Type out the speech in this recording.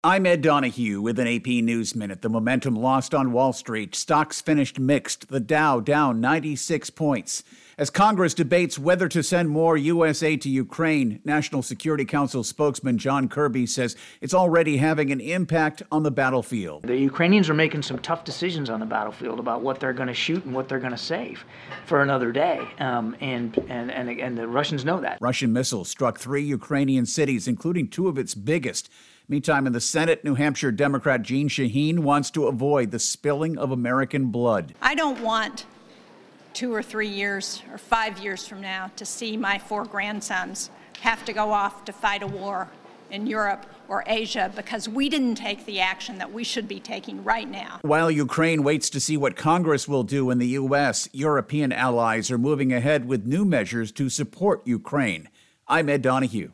I'm Ed Donahue with an AP News Minute. The momentum lost on Wall Street. Stocks finished mixed. The Dow down 96 points. As Congress debates whether to send more U.S. aid to Ukraine, National Security Council spokesman John Kirby says it's already having an impact on the battlefield. The Ukrainians are making some tough decisions on the battlefield about what they're going to shoot and what they're going to save for another day. And the Russians know that. Russian missiles struck 3 Ukrainian cities, including 2 of its biggest. Meantime, in the Senate, New Hampshire Democrat Jeanne Shaheen wants to avoid the spilling of American blood. I don't want 2 or 3 years or 5 years from now to see my 4 grandsons have to go off to fight a war in Europe or Asia because we didn't take the action that we should be taking right now. While Ukraine waits to see what Congress will do in the U.S., European allies are moving ahead with new measures to support Ukraine. I'm Ed Donahue.